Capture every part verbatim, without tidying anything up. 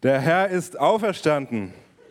Der Herr ist auferstanden.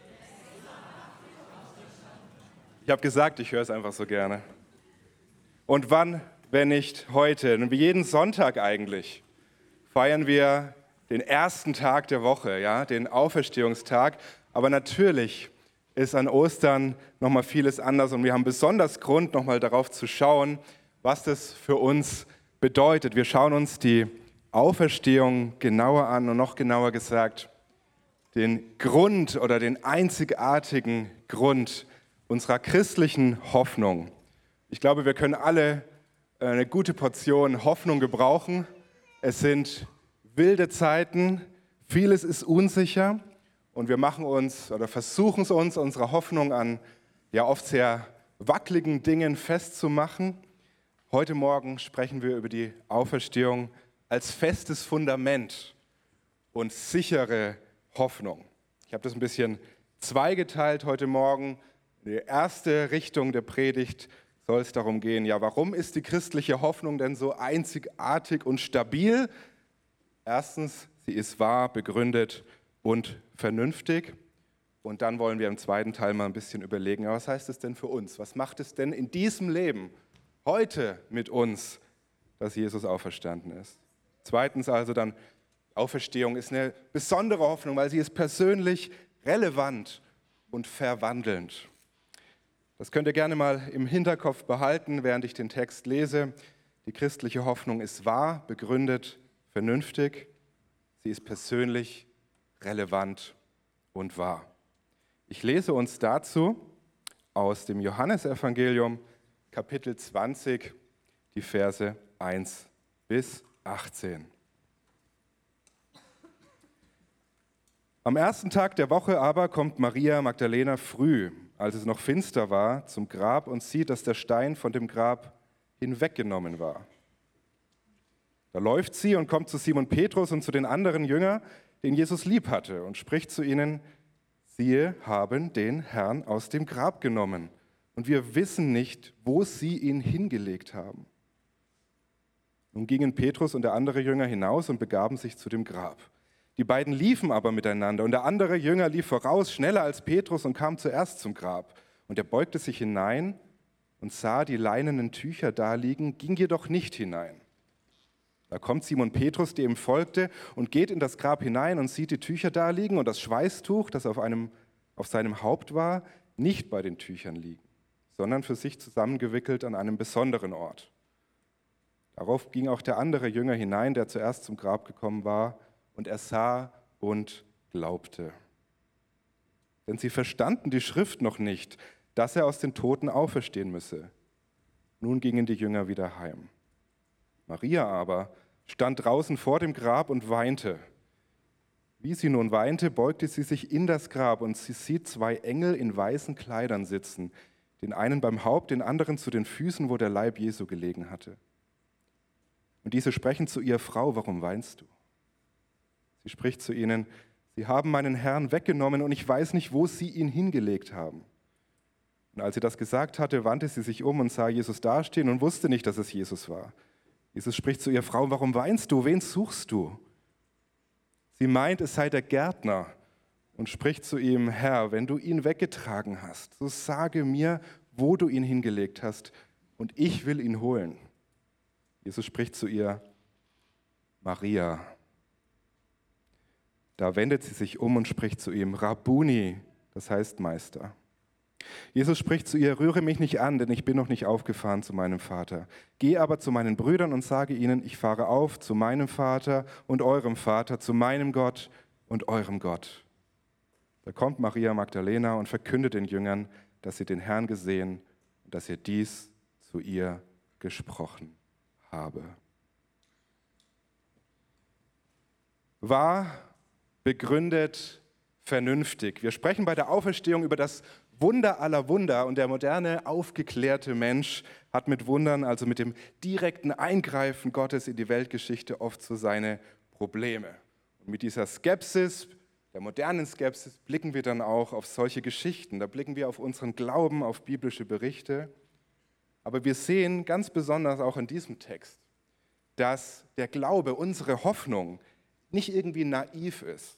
Ich habe gesagt, ich höre es einfach so gerne. Und wann, wenn nicht heute? Und wie jeden Sonntag eigentlich feiern wir den ersten Tag der Woche, ja, den Auferstehungstag. Aber natürlich ist an Ostern nochmal vieles anders und wir haben besonders Grund, nochmal darauf zu schauen, was das für uns bedeutet. Wir schauen uns die Auferstehung genauer an und noch genauer gesagt, den Grund oder den einzigartigen Grund unserer christlichen Hoffnung. Ich glaube, wir können alle eine gute Portion Hoffnung gebrauchen. Es sind wilde Zeiten, vieles ist unsicher und wir machen uns oder versuchen es uns, unsere Hoffnung an ja oft sehr wackeligen Dingen festzumachen. Heute Morgen sprechen wir über die Auferstehung als festes Fundament und sichere Hoffnung. Ich habe das ein bisschen zweigeteilt heute Morgen. In die erste Richtung der Predigt soll es darum gehen, ja, warum ist die christliche Hoffnung denn so einzigartig und stabil? Erstens, sie ist wahr, begründet und vernünftig. Und dann wollen wir im zweiten Teil mal ein bisschen überlegen, ja, was heißt es denn für uns? Was macht es denn in diesem Leben heute mit uns, dass Jesus auferstanden ist? Zweitens also dann, Auferstehung ist eine besondere Hoffnung, weil sie ist persönlich relevant und verwandelnd. Das könnt ihr gerne mal im Hinterkopf behalten, während ich den Text lese. Die christliche Hoffnung ist wahr, begründet, vernünftig. Sie ist persönlich relevant und wahr. Ich lese uns dazu aus dem Johannesevangelium, Kapitel zwanzig, die Verse eins bis achtzehn. Am ersten Tag der Woche aber kommt Maria Magdalena früh, als es noch finster war, zum Grab und sieht, dass der Stein von dem Grab hinweggenommen war. Da läuft sie und kommt zu Simon Petrus und zu den anderen Jüngern, den Jesus lieb hatte, und spricht zu ihnen: Siehe, haben den Herrn aus dem Grab genommen, und wir wissen nicht, wo sie ihn hingelegt haben. Nun gingen Petrus und der andere Jünger hinaus und begaben sich zu dem Grab. Die beiden liefen aber miteinander, und der andere Jünger lief voraus, schneller als Petrus, und kam zuerst zum Grab. Und er beugte sich hinein und sah die leinenen Tücher daliegen, ging jedoch nicht hinein. Da kommt Simon Petrus, der ihm folgte, und geht in das Grab hinein und sieht die Tücher daliegen und das Schweißtuch, das auf, einem, auf seinem Haupt war, nicht bei den Tüchern liegen, sondern für sich zusammengewickelt an einem besonderen Ort. Darauf ging auch der andere Jünger hinein, der zuerst zum Grab gekommen war, und er sah und glaubte. Denn sie verstanden die Schrift noch nicht, dass er aus den Toten auferstehen müsse. Nun gingen die Jünger wieder heim. Maria aber stand draußen vor dem Grab und weinte. Wie sie nun weinte, beugte sie sich in das Grab, und sie sieht zwei Engel in weißen Kleidern sitzen, den einen beim Haupt, den anderen zu den Füßen, wo der Leib Jesu gelegen hatte. Und diese sprechen zu ihr: Frau, warum weinst du? Sie spricht zu ihnen: Sie haben meinen Herrn weggenommen, und ich weiß nicht, wo sie ihn hingelegt haben. Und als sie das gesagt hatte, wandte sie sich um und sah Jesus dastehen und wusste nicht, dass es Jesus war. Jesus spricht zu ihr: Frau, warum weinst du? Wen suchst du? Sie meint, es sei der Gärtner, und spricht zu ihm: Herr, wenn du ihn weggetragen hast, so sage mir, wo du ihn hingelegt hast, und ich will ihn holen. Jesus spricht zu ihr: Maria. Da wendet sie sich um und spricht zu ihm: Rabbuni, das heißt Meister. Jesus spricht zu ihr: Rühre mich nicht an, denn ich bin noch nicht aufgefahren zu meinem Vater. Geh aber zu meinen Brüdern und sage ihnen: Ich fahre auf zu meinem Vater und eurem Vater, zu meinem Gott und eurem Gott. Da kommt Maria Magdalena und verkündet den Jüngern, dass sie den Herrn gesehen und dass er dies zu ihr gesprochen habe. Wahr, begründet, vernünftig. Wir sprechen bei der Auferstehung über das Wunder aller Wunder, und der moderne, aufgeklärte Mensch hat mit Wundern, also mit dem direkten Eingreifen Gottes in die Weltgeschichte, oft so seine Probleme. Und mit dieser Skepsis, der modernen Skepsis, blicken wir dann auch auf solche Geschichten. Da blicken wir auf unseren Glauben, auf biblische Berichte. Aber wir sehen ganz besonders auch in diesem Text, dass der Glaube, unsere Hoffnung, nicht irgendwie naiv ist,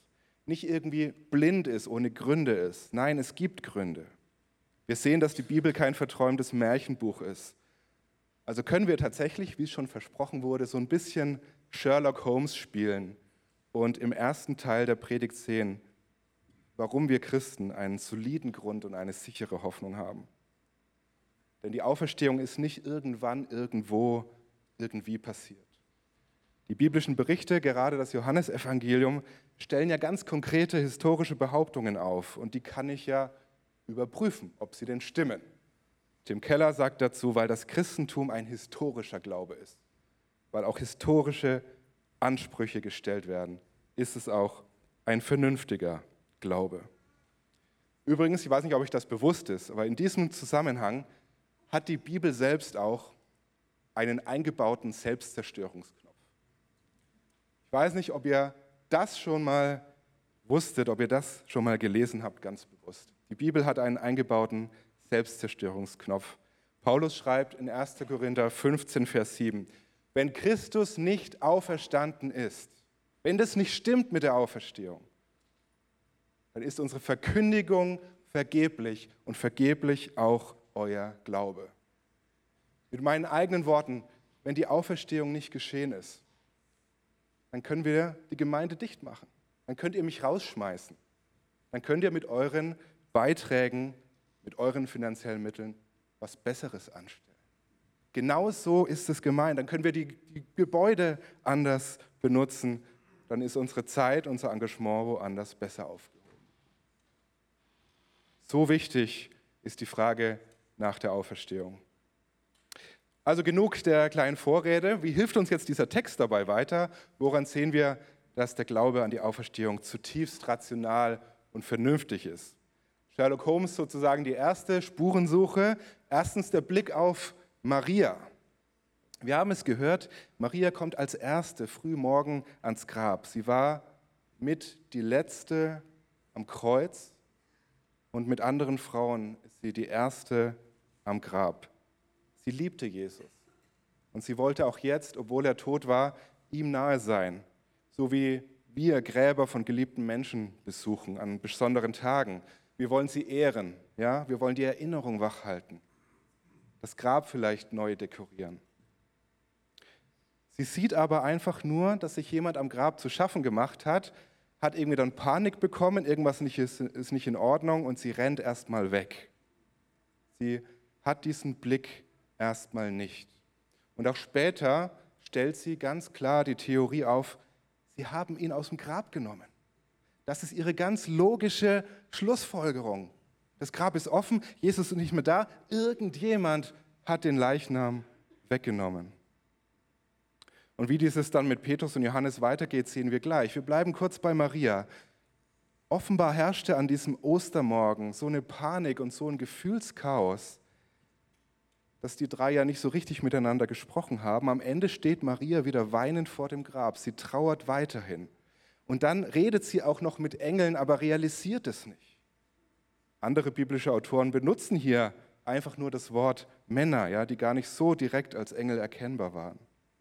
nicht irgendwie blind ist, ohne Gründe ist. Nein, es gibt Gründe. Wir sehen, dass die Bibel kein verträumtes Märchenbuch ist. Also können wir tatsächlich, wie es schon versprochen wurde, so ein bisschen Sherlock Holmes spielen und im ersten Teil der Predigt sehen, warum wir Christen einen soliden Grund und eine sichere Hoffnung haben. Denn die Auferstehung ist nicht irgendwann, irgendwo, irgendwie passiert. Die biblischen Berichte, gerade das Johannesevangelium, stellen ja ganz konkrete historische Behauptungen auf und die kann ich ja überprüfen, ob sie denn stimmen. Tim Keller sagt dazu, weil das Christentum ein historischer Glaube ist, weil auch historische Ansprüche gestellt werden, ist es auch ein vernünftiger Glaube. Übrigens, ich weiß nicht, ob euch das bewusst ist, aber in diesem Zusammenhang hat die Bibel selbst auch einen eingebauten Selbstzerstörungsknopf. Ich weiß nicht, ob ihr das schon mal wusstet, ob ihr das schon mal gelesen habt, ganz bewusst. Die Bibel hat einen eingebauten Selbstzerstörungsknopf. Paulus schreibt in erster Korinther fünfzehn, Vers sieben, wenn Christus nicht auferstanden ist, wenn das nicht stimmt mit der Auferstehung, dann ist unsere Verkündigung vergeblich und vergeblich auch euer Glaube. Mit meinen eigenen Worten, wenn die Auferstehung nicht geschehen ist, dann können wir die Gemeinde dicht machen. Dann könnt ihr mich rausschmeißen. Dann könnt ihr mit euren Beiträgen, mit euren finanziellen Mitteln was Besseres anstellen. Genau so ist es gemeint. Dann können wir die, die Gebäude anders benutzen. Dann ist unsere Zeit, unser Engagement woanders besser aufgehoben. So wichtig ist die Frage nach der Auferstehung. Also genug der kleinen Vorrede. Wie hilft uns jetzt dieser Text dabei weiter? Woran sehen wir, dass der Glaube an die Auferstehung zutiefst rational und vernünftig ist? Sherlock Holmes sozusagen die erste Spurensuche. Erstens der Blick auf Maria. Wir haben es gehört, Maria kommt als erste früh morgen ans Grab. Sie war mit die letzte am Kreuz und mit anderen Frauen ist sie die erste am Grab. Sie liebte Jesus und sie wollte auch jetzt, obwohl er tot war, ihm nahe sein, so wie wir Gräber von geliebten Menschen besuchen an besonderen Tagen. Wir wollen sie ehren, ja? Wir wollen die Erinnerung wachhalten, das Grab vielleicht neu dekorieren. Sie sieht aber einfach nur, dass sich jemand am Grab zu schaffen gemacht hat, hat irgendwie dann Panik bekommen, irgendwas nicht ist, ist nicht in Ordnung und sie rennt erstmal weg. Sie hat diesen Blick erstmal nicht. Und auch später stellt sie ganz klar die Theorie auf, sie haben ihn aus dem Grab genommen. Das ist ihre ganz logische Schlussfolgerung. Das Grab ist offen, Jesus ist nicht mehr da, irgendjemand hat den Leichnam weggenommen. Und wie dieses dann mit Petrus und Johannes weitergeht, sehen wir gleich. Wir bleiben kurz bei Maria. Offenbar herrschte an diesem Ostermorgen so eine Panik und so ein Gefühlschaos, dass die drei ja nicht so richtig miteinander gesprochen haben. Am Ende steht Maria wieder weinend vor dem Grab. Sie trauert weiterhin. Und dann redet sie auch noch mit Engeln, aber realisiert es nicht. Andere biblische Autoren benutzen hier einfach nur das Wort Männer, ja, die gar nicht so direkt als Engel erkennbar waren.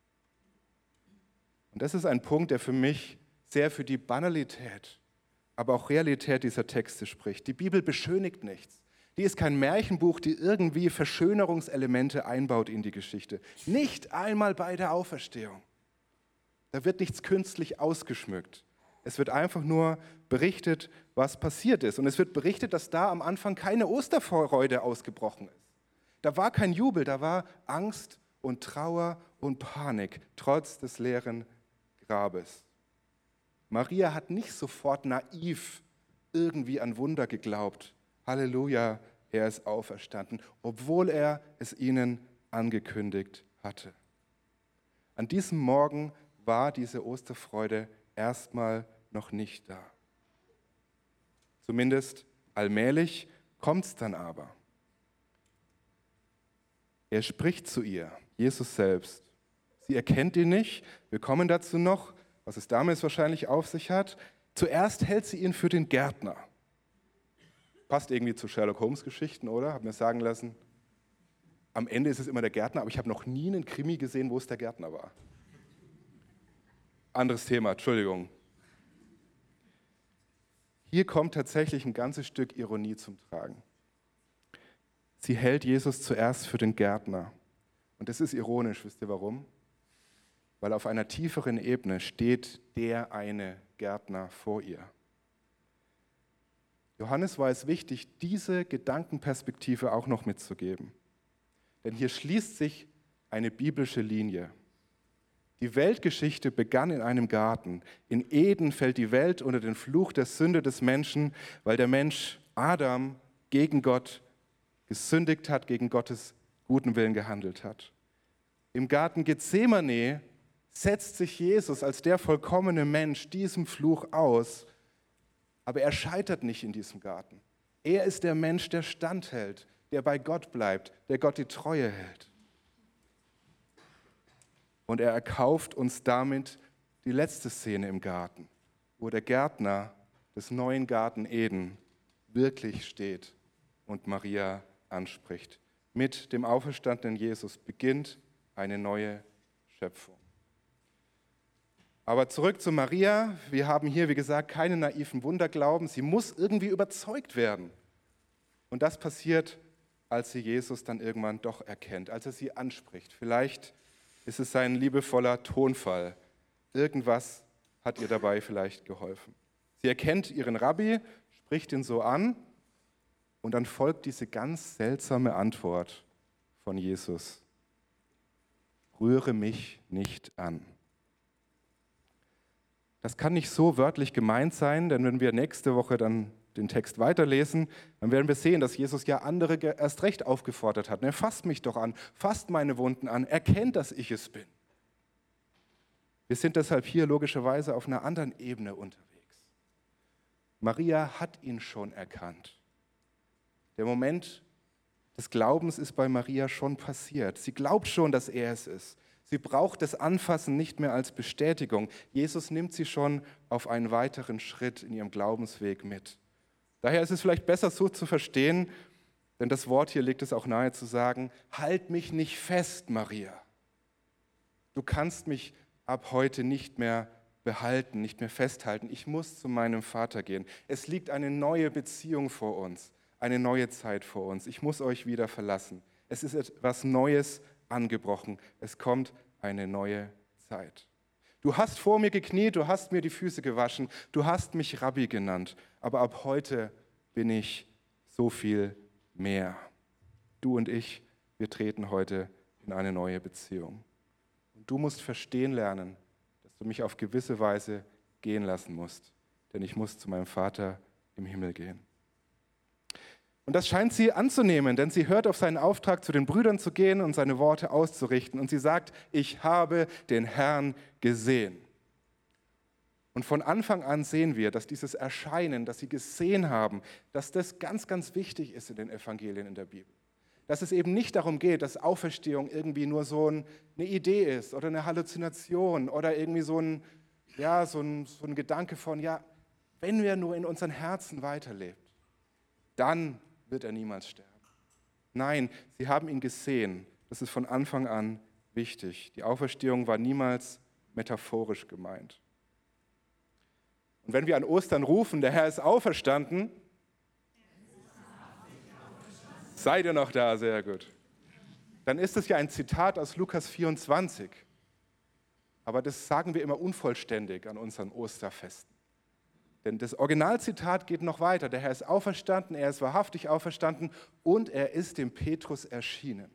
Und das ist ein Punkt, der für mich sehr für die Banalität, aber auch Realität dieser Texte spricht. Die Bibel beschönigt nichts. Die ist kein Märchenbuch, die irgendwie Verschönerungselemente einbaut in die Geschichte. Nicht einmal bei der Auferstehung. Da wird nichts künstlich ausgeschmückt. Es wird einfach nur berichtet, was passiert ist. Und es wird berichtet, dass da am Anfang keine Osterfreude ausgebrochen ist. Da war kein Jubel, da war Angst und Trauer und Panik, trotz des leeren Grabes. Maria hat nicht sofort naiv irgendwie an Wunder geglaubt. Halleluja, er ist auferstanden, obwohl er es ihnen angekündigt hatte. An diesem Morgen war diese Osterfreude erstmal noch nicht da. Zumindest allmählich kommt es dann aber. Er spricht zu ihr, Jesus selbst. Sie erkennt ihn nicht, wir kommen dazu noch, was es damals wahrscheinlich auf sich hat. Zuerst hält sie ihn für den Gärtner. Passt irgendwie zu Sherlock Holmes Geschichten, oder? Hab mir sagen lassen. Am Ende ist es immer der Gärtner, aber ich habe noch nie einen Krimi gesehen, wo es der Gärtner war. Anderes Thema, Entschuldigung. hier kommt tatsächlich ein ganzes Stück Ironie zum Tragen. Sie hält Jesus zuerst für den Gärtner. Und das ist ironisch, wisst ihr warum? Weil auf einer tieferen Ebene steht der eine Gärtner vor ihr. Johannes war es wichtig, diese Gedankenperspektive auch noch mitzugeben. Denn hier schließt sich eine biblische Linie. Die Weltgeschichte begann in einem Garten. In Eden fällt die Welt unter den Fluch der Sünde des Menschen, weil der Mensch Adam gegen Gott gesündigt hat, gegen Gottes guten Willen gehandelt hat. Im Garten Gethsemane setzt sich Jesus als der vollkommene Mensch diesem Fluch aus, aber er scheitert nicht in diesem Garten. Er ist der Mensch, der standhält, der bei Gott bleibt, der Gott die Treue hält. Und er erkauft uns damit die letzte Szene im Garten, wo der Gärtner des neuen Garten Eden wirklich steht und Maria anspricht. Mit dem auferstandenen Jesus beginnt eine neue Schöpfung. Aber zurück zu Maria. Wir haben hier, wie gesagt, keinen naiven Wunderglauben. Sie muss irgendwie überzeugt werden. Und das passiert, als sie Jesus dann irgendwann doch erkennt, als er sie anspricht. Vielleicht ist es sein liebevoller Tonfall. Irgendwas hat ihr dabei vielleicht geholfen. Sie erkennt ihren Rabbi, spricht ihn so an und dann folgt diese ganz seltsame Antwort von Jesus. Rühre mich nicht an. Das kann nicht so wörtlich gemeint sein, denn wenn wir nächste Woche dann den Text weiterlesen, dann werden wir sehen, dass Jesus ja andere erst recht aufgefordert hat. Ne, fasst mich doch an, fasst meine Wunden an, erkennt, dass ich es bin. Wir sind deshalb hier logischerweise auf einer anderen Ebene unterwegs. Maria hat ihn schon erkannt. Der Moment des Glaubens ist bei Maria schon passiert. Sie glaubt schon, dass er es ist. Sie braucht das Anfassen nicht mehr als Bestätigung. Jesus nimmt sie schon auf einen weiteren Schritt in ihrem Glaubensweg mit. Daher ist es vielleicht besser so zu verstehen, denn das Wort hier legt es auch nahe zu sagen, halt mich nicht fest, Maria. Du kannst mich ab heute nicht mehr behalten, nicht mehr festhalten. Ich muss zu meinem Vater gehen. Es liegt eine neue Beziehung vor uns, eine neue Zeit vor uns. Ich muss euch wieder verlassen. Es ist etwas Neues angebrochen. Es kommt eine neue Zeit. Du hast vor mir gekniet, du hast mir die Füße gewaschen, du hast mich Rabbi genannt, aber ab heute bin ich so viel mehr. Du und ich, wir treten heute in eine neue Beziehung. Und du musst verstehen lernen, dass du mich auf gewisse Weise gehen lassen musst, denn ich muss zu meinem Vater im Himmel gehen. Und das scheint sie anzunehmen, denn sie hört auf seinen Auftrag, zu den Brüdern zu gehen und seine Worte auszurichten. Und sie sagt, ich habe den Herrn gesehen. Und von Anfang an sehen wir, dass dieses Erscheinen, das sie gesehen haben, dass das ganz, ganz wichtig ist in den Evangelien in der Bibel. Dass es eben nicht darum geht, dass Auferstehung irgendwie nur so eine Idee ist oder eine Halluzination oder irgendwie so ein, ja, so ein, so ein Gedanke von, ja, wenn wir nur in unseren Herzen weiterlebt, dann wird er niemals sterben. Nein, sie haben ihn gesehen. Das ist von Anfang an wichtig. Die Auferstehung war niemals metaphorisch gemeint. Und wenn wir an Ostern rufen, der Herr ist auferstanden, seid ihr noch da? Sehr gut. Dann ist es ja ein Zitat aus Lukas vierundzwanzig. Aber das sagen wir immer unvollständig an unseren Osterfesten. Denn das Originalzitat geht noch weiter. Der Herr ist auferstanden, er ist wahrhaftig auferstanden und er ist dem Petrus erschienen.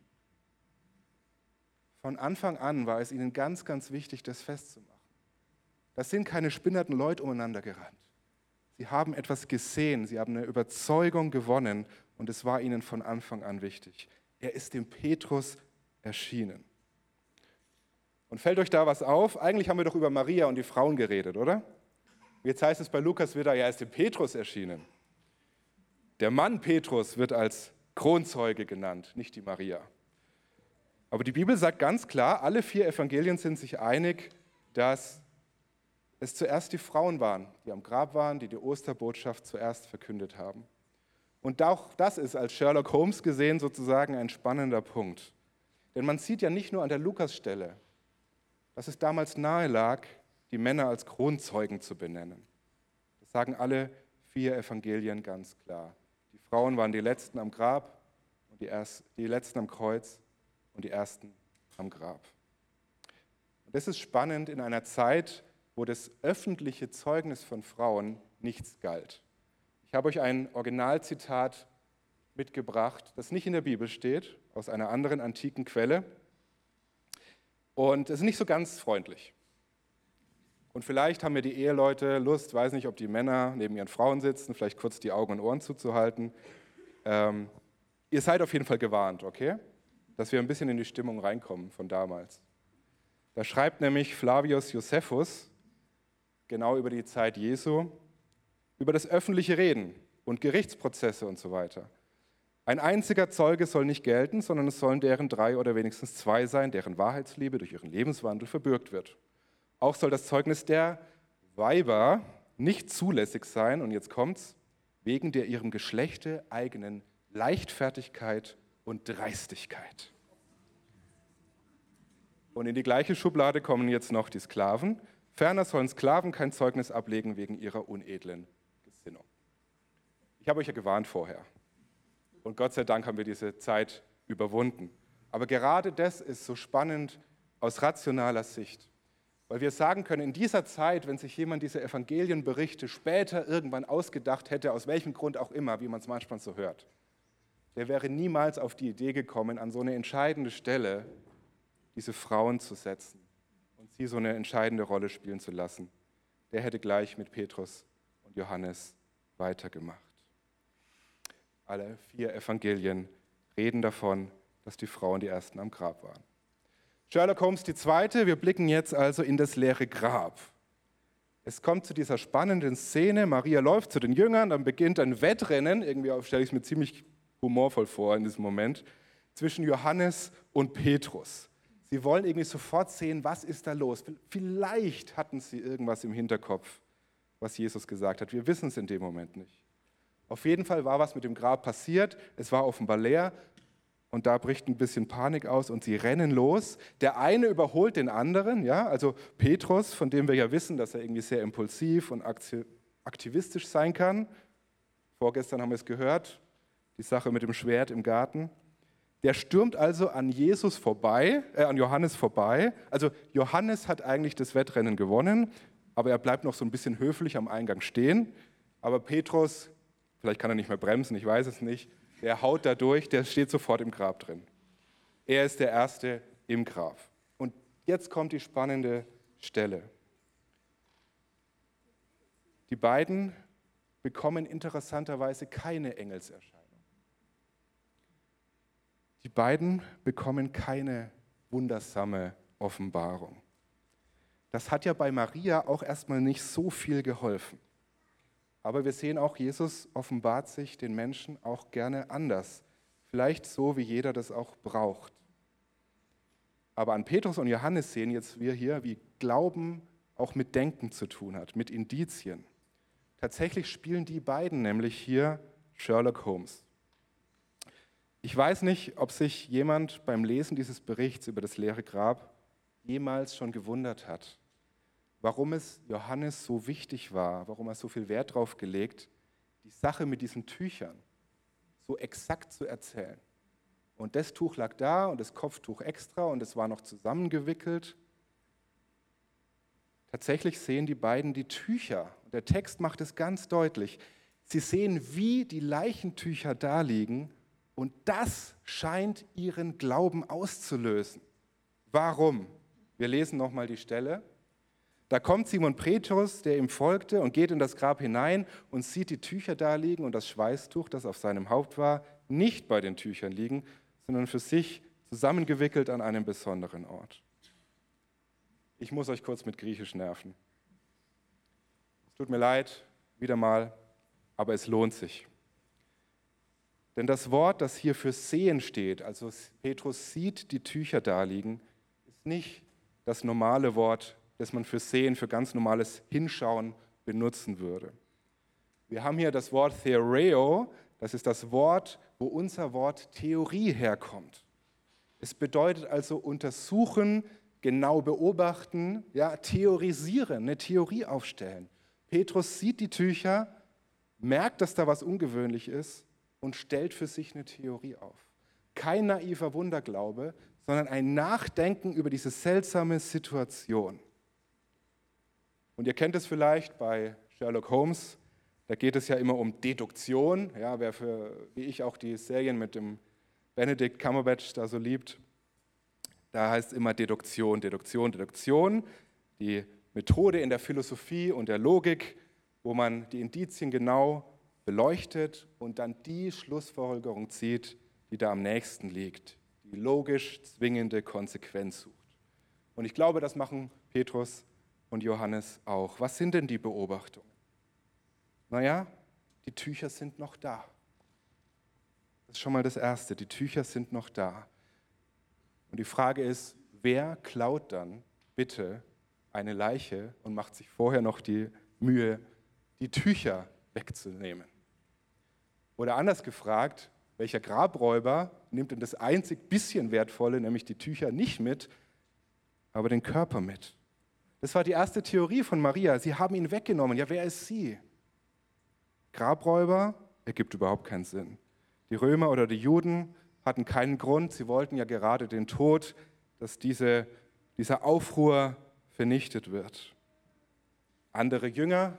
Von Anfang an war es ihnen ganz, ganz wichtig, das festzumachen. Das sind keine spinnerten Leute umeinander gerannt. Sie haben etwas gesehen, sie haben eine Überzeugung gewonnen und es war ihnen von Anfang an wichtig. Er ist dem Petrus erschienen. Und fällt euch da was auf? Eigentlich haben wir doch über Maria und die Frauen geredet, oder? Jetzt heißt es bei Lukas wieder, er ist dem Petrus erschienen. Der Mann Petrus wird als Kronzeuge genannt, nicht die Maria. Aber die Bibel sagt ganz klar, alle vier Evangelien sind sich einig, dass es zuerst die Frauen waren, die am Grab waren, die die Osterbotschaft zuerst verkündet haben. Und auch das ist als Sherlock Holmes gesehen sozusagen ein spannender Punkt. Denn man sieht ja nicht nur an der Lukas-Stelle, dass es damals nahe lag, die Männer als Kronzeugen zu benennen. Das sagen alle vier Evangelien ganz klar. Die Frauen waren die Letzten am Grab, und die, erst, die Letzten am Kreuz und die Ersten am Grab. Und das ist spannend in einer Zeit, wo das öffentliche Zeugnis von Frauen nichts galt. Ich habe euch ein Originalzitat mitgebracht, das nicht in der Bibel steht, aus einer anderen antiken Quelle. Und es ist nicht so ganz freundlich. Und vielleicht haben mir die Eheleute Lust, weiß nicht, ob die Männer neben ihren Frauen sitzen, vielleicht kurz die Augen und Ohren zuzuhalten. Ähm, ihr seid auf jeden Fall gewarnt, okay? Dass wir ein bisschen in die Stimmung reinkommen von damals. Da schreibt nämlich Flavius Josephus, genau über die Zeit Jesu, über das öffentliche Reden und Gerichtsprozesse und so weiter. Ein einziger Zeuge soll nicht gelten, sondern es sollen deren drei oder wenigstens zwei sein, deren Wahrheitsliebe durch ihren Lebenswandel verbürgt wird. Auch soll das Zeugnis der Weiber nicht zulässig sein, und jetzt kommt's, wegen der ihrem Geschlechte eigenen Leichtfertigkeit und Dreistigkeit. Und in die gleiche Schublade kommen jetzt noch die Sklaven. Ferner sollen Sklaven kein Zeugnis ablegen wegen ihrer unedlen Gesinnung. Ich habe euch ja gewarnt vorher. Und Gott sei Dank haben wir diese Zeit überwunden. Aber gerade das ist so spannend aus rationaler Sicht. Weil wir sagen können, in dieser Zeit, wenn sich jemand diese Evangelienberichte später irgendwann ausgedacht hätte, aus welchem Grund auch immer, wie man es manchmal so hört, der wäre niemals auf die Idee gekommen, an so eine entscheidende Stelle diese Frauen zu setzen und sie so eine entscheidende Rolle spielen zu lassen. Der hätte gleich mit Petrus und Johannes weitergemacht. Alle vier Evangelien reden davon, dass die Frauen die Ersten am Grab waren. Sherlock Holmes die Zweite, wir blicken jetzt also in das leere Grab. Es kommt zu dieser spannenden Szene, Maria läuft zu den Jüngern, dann beginnt ein Wettrennen, irgendwie stelle ich es mir ziemlich humorvoll vor in diesem Moment, zwischen Johannes und Petrus. Sie wollen irgendwie sofort sehen, was ist da los. Vielleicht hatten sie irgendwas im Hinterkopf, was Jesus gesagt hat. Wir wissen es in dem Moment nicht. Auf jeden Fall war was mit dem Grab passiert, es war offenbar leer und da bricht ein bisschen Panik aus und sie rennen los. Der eine überholt den anderen, ja, also Petrus, von dem wir ja wissen, dass er irgendwie sehr impulsiv und aktivistisch sein kann. Vorgestern haben wir es gehört, die Sache mit dem Schwert im Garten. Der stürmt also an Jesus vorbei, äh, an Johannes vorbei. Also Johannes hat eigentlich das Wettrennen gewonnen, aber er bleibt noch so ein bisschen höflich am Eingang stehen. Aber Petrus, vielleicht kann er nicht mehr bremsen, ich weiß es nicht, der haut da durch, der steht sofort im Grab drin. Er ist der Erste im Grab. Und jetzt kommt die spannende Stelle. Die beiden bekommen interessanterweise keine Engelserscheinung. Die beiden bekommen keine wundersame Offenbarung. Das hat ja bei Maria auch erstmal nicht so viel geholfen. Aber wir sehen auch, Jesus offenbart sich den Menschen auch gerne anders. Vielleicht so, wie jeder das auch braucht. Aber an Petrus und Johannes sehen jetzt wir hier, wie Glauben auch mit Denken zu tun hat, mit Indizien. Tatsächlich spielen die beiden nämlich hier Sherlock Holmes. Ich weiß nicht, ob sich jemand beim Lesen dieses Berichts über das leere Grab jemals schon gewundert hat, warum es Johannes so wichtig war, warum er so viel Wert darauf gelegt, die Sache mit diesen Tüchern so exakt zu erzählen. Und das Tuch lag da und das Kopftuch extra und es war noch zusammengewickelt. Tatsächlich sehen die beiden die Tücher. Und der Text macht es ganz deutlich. Sie sehen, wie die Leichentücher da liegen und das scheint ihren Glauben auszulösen. Warum? Wir lesen nochmal die Stelle. Da kommt Simon Petrus, der ihm folgte, und geht in das Grab hinein und sieht die Tücher da liegen und das Schweißtuch, das auf seinem Haupt war, nicht bei den Tüchern liegen, sondern für sich zusammengewickelt an einem besonderen Ort. Ich muss euch kurz mit Griechisch nerven. Es tut mir leid, wieder mal, aber es lohnt sich. Denn das Wort, das hier für sehen steht, also Petrus sieht die Tücher da liegen, ist nicht das normale Wort, das man für Sehen, für ganz normales Hinschauen benutzen würde. Wir haben hier das Wort Theoreo, das ist das Wort, wo unser Wort Theorie herkommt. Es bedeutet also untersuchen, genau beobachten, ja, theorisieren, eine Theorie aufstellen. Petrus sieht die Tücher, merkt, dass da was ungewöhnlich ist und stellt für sich eine Theorie auf. Kein naiver Wunderglaube, sondern ein Nachdenken über diese seltsame Situation. Und ihr kennt es vielleicht bei Sherlock Holmes, da geht es ja immer um Deduktion. Ja, wer für, wie ich auch die Serien mit dem Benedict Cumberbatch da so liebt, da heißt es immer Deduktion, Deduktion, Deduktion. Die Methode in der Philosophie und der Logik, wo man die Indizien genau beleuchtet und dann die Schlussfolgerung zieht, die da am nächsten liegt, die logisch zwingende Konsequenz sucht. Und ich glaube, das machen Petrus und Johannes auch. Was sind denn die Beobachtungen? Naja, die Tücher sind noch da. Das ist schon mal das Erste, die Tücher sind noch da. Und die Frage ist, wer klaut dann bitte eine Leiche und macht sich vorher noch die Mühe, die Tücher wegzunehmen? Oder anders gefragt, welcher Grabräuber nimmt denn das einzig bisschen Wertvolle, nämlich die Tücher, nicht mit, aber den Körper mit? Das war die erste Theorie von Maria. Sie haben ihn weggenommen. Ja, wer ist sie? Grabräuber ergibt überhaupt keinen Sinn. Die Römer oder die Juden hatten keinen Grund. Sie wollten ja gerade den Tod, dass diese, dieser Aufruhr vernichtet wird. Andere Jünger,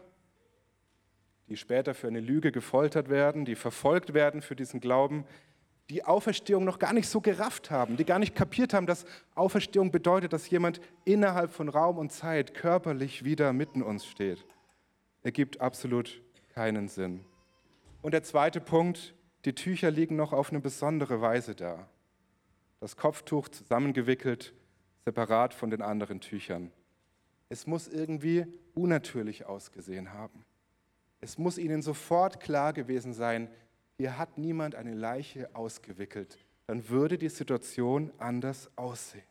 die später für eine Lüge gefoltert werden, die verfolgt werden für diesen Glauben, die Auferstehung noch gar nicht so gerafft haben, die gar nicht kapiert haben, dass Auferstehung bedeutet, dass jemand innerhalb von Raum und Zeit körperlich wieder mitten uns steht. Ergibt absolut keinen Sinn. Und der zweite Punkt, die Tücher liegen noch auf eine besondere Weise da. Das Kopftuch zusammengewickelt, separat von den anderen Tüchern. Es muss irgendwie unnatürlich ausgesehen haben. Es muss ihnen sofort klar gewesen sein, hier hat niemand eine Leiche ausgewickelt. Dann würde die Situation anders aussehen.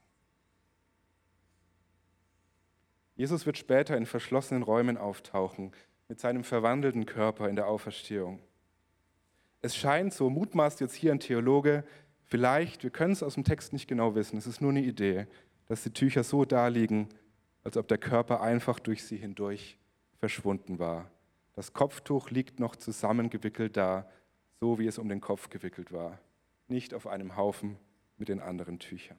Jesus wird später in verschlossenen Räumen auftauchen, mit seinem verwandelten Körper in der Auferstehung. Es scheint, so mutmaßt jetzt hier ein Theologe, vielleicht, wir können es aus dem Text nicht genau wissen, es ist nur eine Idee, dass die Tücher so daliegen, als ob der Körper einfach durch sie hindurch verschwunden war. Das Kopftuch liegt noch zusammengewickelt da, so wie es um den Kopf gewickelt war, nicht auf einem Haufen mit den anderen Tüchern.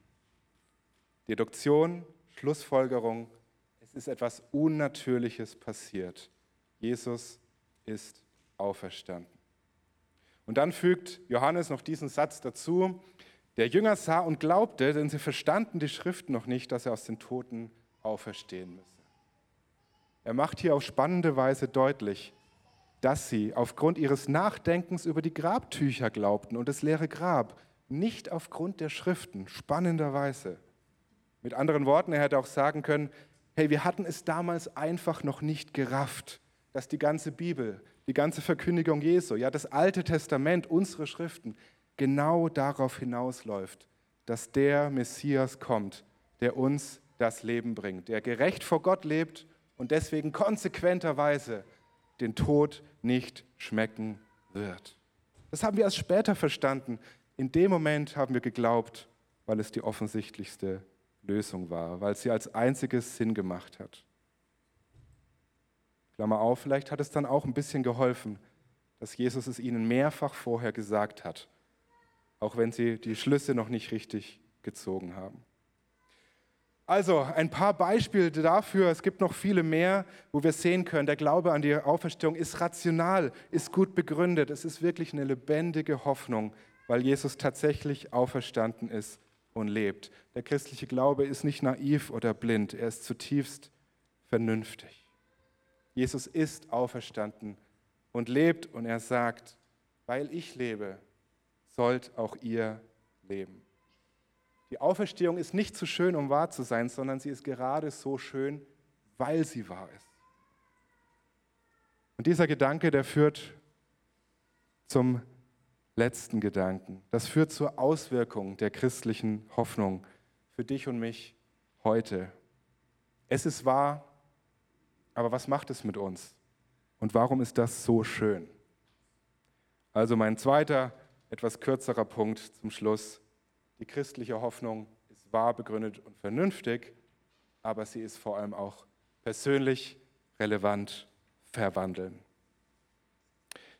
Deduktion, Schlussfolgerung, es ist etwas Unnatürliches passiert. Jesus ist auferstanden. Und dann fügt Johannes noch diesen Satz dazu: Der Jünger sah und glaubte, denn sie verstanden die Schrift noch nicht, dass er aus den Toten auferstehen müsse. Er macht hier auf spannende Weise deutlich, dass sie aufgrund ihres Nachdenkens über die Grabtücher glaubten und das leere Grab, nicht aufgrund der Schriften, spannenderweise. Mit anderen Worten, er hätte auch sagen können, hey, wir hatten es damals einfach noch nicht gerafft, dass die ganze Bibel, die ganze Verkündigung Jesu, ja das Alte Testament, unsere Schriften, genau darauf hinausläuft, dass der Messias kommt, der uns das Leben bringt, der gerecht vor Gott lebt und deswegen konsequenterweise den Tod nicht schmecken wird. Das haben wir erst später verstanden. In dem Moment haben wir geglaubt, weil es die offensichtlichste Lösung war, weil sie als einziges Sinn gemacht hat. Klammer auf, vielleicht hat es dann auch ein bisschen geholfen, dass Jesus es ihnen mehrfach vorher gesagt hat, auch wenn sie die Schlüsse noch nicht richtig gezogen haben. Also ein paar Beispiele dafür, es gibt noch viele mehr, wo wir sehen können, der Glaube an die Auferstehung ist rational, ist gut begründet, es ist wirklich eine lebendige Hoffnung, weil Jesus tatsächlich auferstanden ist und lebt. Der christliche Glaube ist nicht naiv oder blind, er ist zutiefst vernünftig. Jesus ist auferstanden und lebt und er sagt, weil ich lebe, sollt auch ihr leben. Die Auferstehung ist nicht zu schön, um wahr zu sein, sondern sie ist gerade so schön, weil sie wahr ist. Und dieser Gedanke, der führt zum letzten Gedanken. Das führt zur Auswirkung der christlichen Hoffnung für dich und mich heute. Es ist wahr, aber was macht es mit uns? Und warum ist das so schön? Also mein zweiter, etwas kürzerer Punkt zum Schluss. Die christliche Hoffnung ist wahr, begründet und vernünftig, aber sie ist vor allem auch persönlich relevant verwandeln.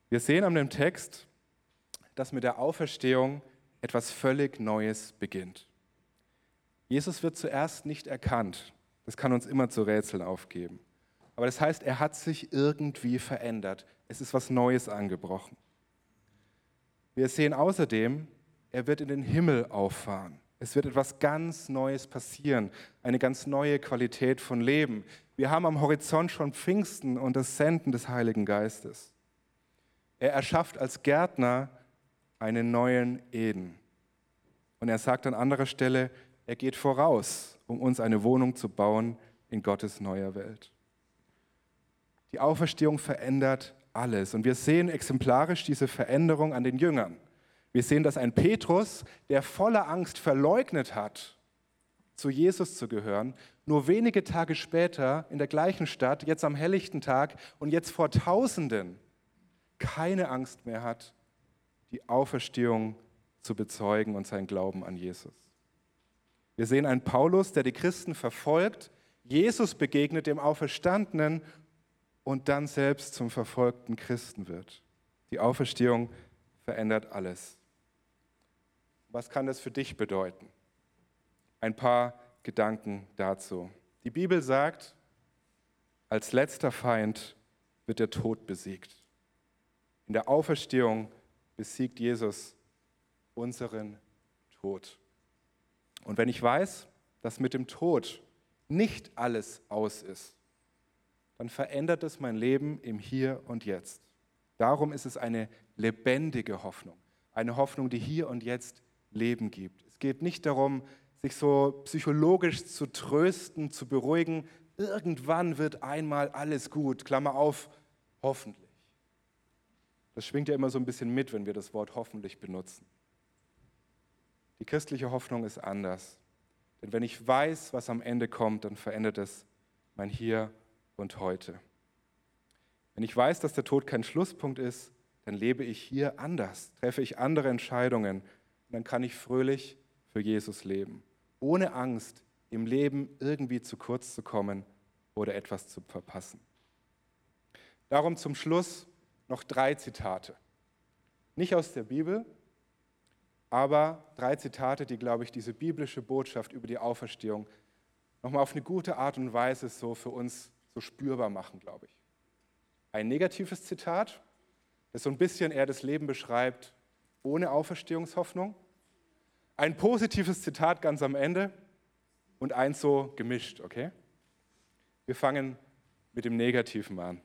Wir sehen an dem Text, dass mit der Auferstehung etwas völlig Neues beginnt. Jesus wird zuerst nicht erkannt. Das kann uns immer zu Rätseln aufgeben. Aber das heißt, er hat sich irgendwie verändert. Es ist was Neues angebrochen. Wir sehen außerdem, er wird in den Himmel auffahren. Es wird etwas ganz Neues passieren, eine ganz neue Qualität von Leben. Wir haben am Horizont schon Pfingsten und das Senden des Heiligen Geistes. Er erschafft als Gärtner einen neuen Eden. Und er sagt an anderer Stelle, er geht voraus, um uns eine Wohnung zu bauen in Gottes neuer Welt. Die Auferstehung verändert alles. Und wir sehen exemplarisch diese Veränderung an den Jüngern. Wir sehen, dass ein Petrus, der voller Angst verleugnet hat, zu Jesus zu gehören, nur wenige Tage später in der gleichen Stadt, jetzt am helllichten Tag und jetzt vor Tausenden, keine Angst mehr hat, die Auferstehung zu bezeugen und seinen Glauben an Jesus. Wir sehen einen Paulus, der die Christen verfolgt, Jesus begegnet dem Auferstandenen und dann selbst zum verfolgten Christen wird. Die Auferstehung verändert alles. Was kann das für dich bedeuten? Ein paar Gedanken dazu. Die Bibel sagt, als letzter Feind wird der Tod besiegt. In der Auferstehung besiegt Jesus unseren Tod. Und wenn ich weiß, dass mit dem Tod nicht alles aus ist, dann verändert es mein Leben im Hier und Jetzt. Darum ist es eine lebendige Hoffnung, eine Hoffnung, die hier und jetzt Leben gibt. Es geht nicht darum, sich so psychologisch zu trösten, zu beruhigen. Irgendwann wird einmal alles gut, Klammer auf, hoffentlich. Das schwingt ja immer so ein bisschen mit, wenn wir das Wort hoffentlich benutzen. Die christliche Hoffnung ist anders. Denn wenn ich weiß, was am Ende kommt, dann verändert es mein Hier und Heute. Wenn ich weiß, dass der Tod kein Schlusspunkt ist, dann lebe ich hier anders, treffe ich andere Entscheidungen und dann kann ich fröhlich für Jesus leben, ohne Angst, im Leben irgendwie zu kurz zu kommen oder etwas zu verpassen. Darum zum Schluss noch drei Zitate. Nicht aus der Bibel, aber drei Zitate, die, glaube ich, diese biblische Botschaft über die Auferstehung nochmal auf eine gute Art und Weise so für uns so spürbar machen, glaube ich. Ein negatives Zitat, das so ein bisschen eher das Leben beschreibt, ohne Auferstehungshoffnung. Ein positives Zitat ganz am Ende und eins so gemischt, okay? Wir fangen mit dem Negativen an.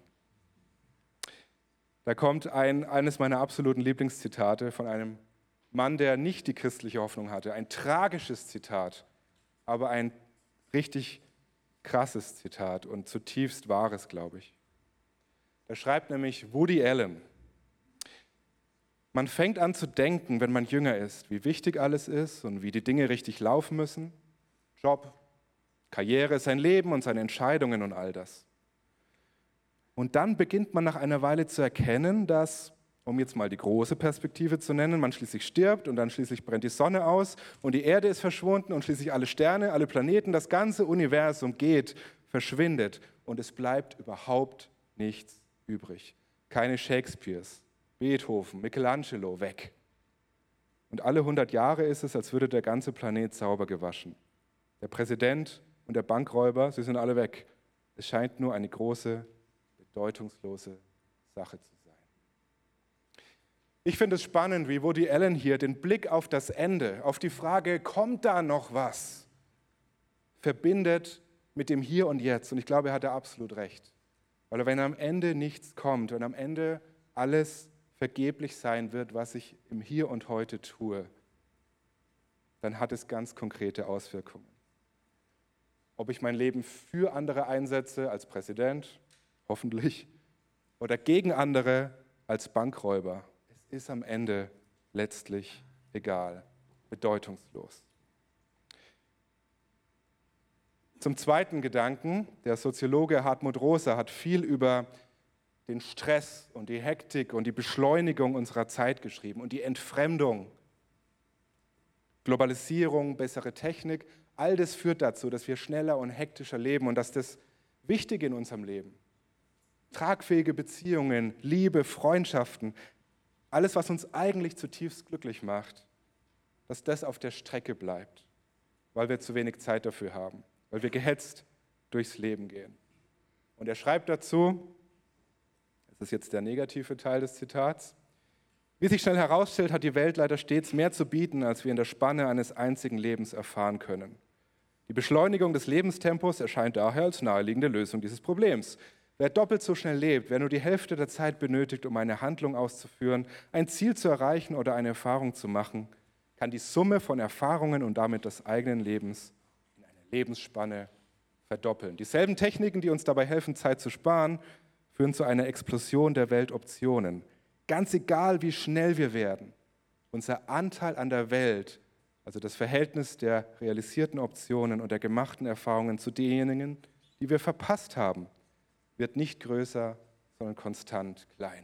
Da kommt ein, eines meiner absoluten Lieblingszitate von einem Mann, der nicht die christliche Hoffnung hatte. Ein tragisches Zitat, aber ein richtig krasses Zitat und zutiefst wahres, glaube ich. Da schreibt nämlich Woody Allen: Man fängt an zu denken, wenn man jünger ist, wie wichtig alles ist und wie die Dinge richtig laufen müssen. Job, Karriere, sein Leben und seine Entscheidungen und all das. Und dann beginnt man nach einer Weile zu erkennen, dass, um jetzt mal die große Perspektive zu nennen, man schließlich stirbt und dann schließlich brennt die Sonne aus und die Erde ist verschwunden und schließlich alle Sterne, alle Planeten, das ganze Universum geht, verschwindet und es bleibt überhaupt nichts übrig. Keine Shakespeares, Beethoven, Michelangelo, weg. Und alle hundert Jahre ist es, als würde der ganze Planet sauber gewaschen. Der Präsident und der Bankräuber, sie sind alle weg. Es scheint nur eine große, bedeutungslose Sache zu sein. Ich finde es spannend, wie Woody Allen hier den Blick auf das Ende, auf die Frage, kommt da noch was, verbindet mit dem Hier und Jetzt. Und ich glaube, er hat da absolut recht. Weil wenn am Ende nichts kommt und am Ende alles vergeblich sein wird, was ich im Hier und Heute tue, dann hat es ganz konkrete Auswirkungen. Ob ich mein Leben für andere einsetze als Präsident, hoffentlich, oder gegen andere als Bankräuber, es ist am Ende letztlich egal, bedeutungslos. Zum zweiten Gedanken, der Soziologe Hartmut Rosa hat viel über den Stress und die Hektik und die Beschleunigung unserer Zeit geschrieben und die Entfremdung, Globalisierung, bessere Technik, all das führt dazu, dass wir schneller und hektischer leben und dass das Wichtige in unserem Leben, tragfähige Beziehungen, Liebe, Freundschaften, alles, was uns eigentlich zutiefst glücklich macht, dass das auf der Strecke bleibt, weil wir zu wenig Zeit dafür haben, weil wir gehetzt durchs Leben gehen. Und er schreibt dazu, das ist jetzt der negative Teil des Zitats, wie sich schnell herausstellt, hat die Welt leider stets mehr zu bieten, als wir in der Spanne eines einzigen Lebens erfahren können. Die Beschleunigung des Lebenstempos erscheint daher als naheliegende Lösung dieses Problems. Wer doppelt so schnell lebt, wer nur die Hälfte der Zeit benötigt, um eine Handlung auszuführen, ein Ziel zu erreichen oder eine Erfahrung zu machen, kann die Summe von Erfahrungen und damit des eigenen Lebens in einer Lebensspanne verdoppeln. Dieselben Techniken, die uns dabei helfen, Zeit zu sparen, führen zu einer Explosion der Weltoptionen. Ganz egal, wie schnell wir werden, unser Anteil an der Welt, also das Verhältnis der realisierten Optionen und der gemachten Erfahrungen zu denjenigen, die wir verpasst haben, wird nicht größer, sondern konstant kleiner.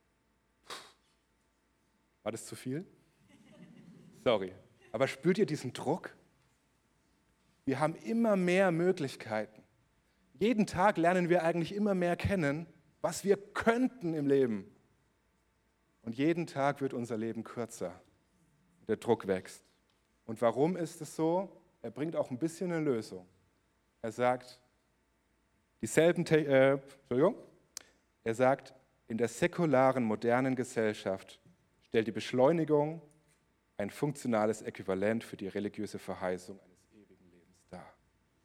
War das zu viel? Sorry. Aber spürt ihr diesen Druck? Wir haben immer mehr Möglichkeiten. Jeden Tag lernen wir eigentlich immer mehr kennen, was wir könnten im Leben. Und jeden Tag wird unser Leben kürzer. Der Druck wächst. Und warum ist es so? Er bringt auch ein bisschen eine Lösung. Er sagt, dieselben, äh, Entschuldigung, er sagt, in der säkularen, modernen Gesellschaft stellt die Beschleunigung ein funktionales Äquivalent für die religiöse Verheißung eines ewigen Lebens dar.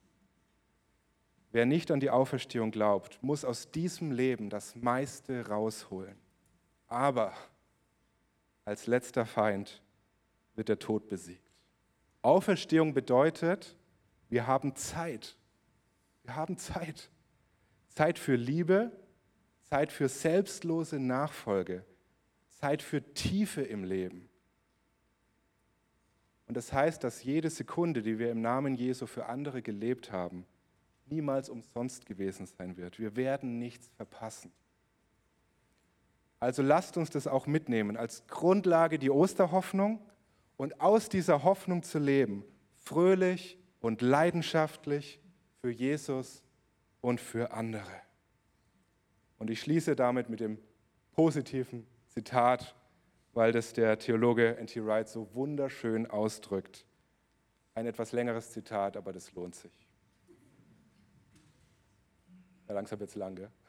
Wer nicht an die Auferstehung glaubt, muss aus diesem Leben das meiste rausholen. Aber als letzter Feind wird der Tod besiegt. Auferstehung bedeutet, wir haben Zeit. Wir haben Zeit. Zeit für Liebe, Zeit für selbstlose Nachfolge, Zeit für Tiefe im Leben. Und das heißt, dass jede Sekunde, die wir im Namen Jesu für andere gelebt haben, niemals umsonst gewesen sein wird. Wir werden nichts verpassen. Also lasst uns das auch mitnehmen, als Grundlage die Osterhoffnung und aus dieser Hoffnung zu leben, fröhlich und leidenschaftlich für Jesus und für andere. Und ich schließe damit mit dem positiven Zitat, weil das der Theologe N T Wright so wunderschön ausdrückt. Ein etwas längeres Zitat, aber das lohnt sich. Ja, langsam wird's lang, gell?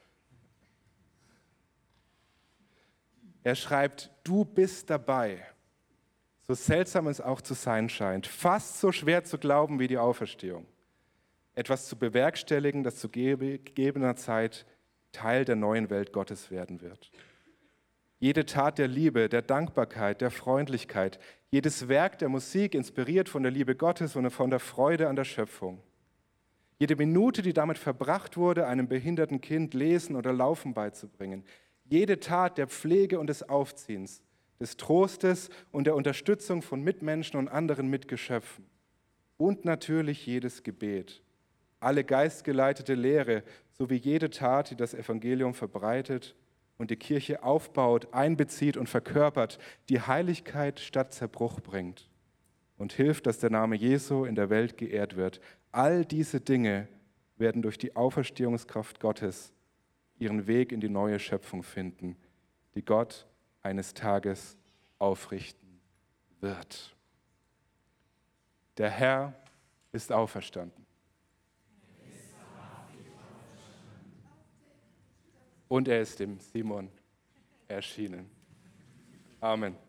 Er schreibt, du bist dabei, so seltsam es auch zu sein scheint, fast so schwer zu glauben wie die Auferstehung, etwas zu bewerkstelligen, das zu gegebener Zeit Teil der neuen Welt Gottes werden wird. Jede Tat der Liebe, der Dankbarkeit, der Freundlichkeit, jedes Werk der Musik, inspiriert von der Liebe Gottes und von der Freude an der Schöpfung. Jede Minute, die damit verbracht wurde, einem behinderten Kind Lesen oder Laufen beizubringen. Jede Tat der Pflege und des Aufziehens, des Trostes und der Unterstützung von Mitmenschen und anderen Mitgeschöpfen. Und natürlich jedes Gebet. Alle geistgeleitete Lehre sowie jede Tat, die das Evangelium verbreitet und die Kirche aufbaut, einbezieht und verkörpert, die Heiligkeit statt Zerbruch bringt und hilft, dass der Name Jesu in der Welt geehrt wird. All diese Dinge werden durch die Auferstehungskraft Gottes ihren Weg in die neue Schöpfung finden, die Gott eines Tages aufrichten wird. Der Herr ist auferstanden. Und er ist dem Simon erschienen. Amen.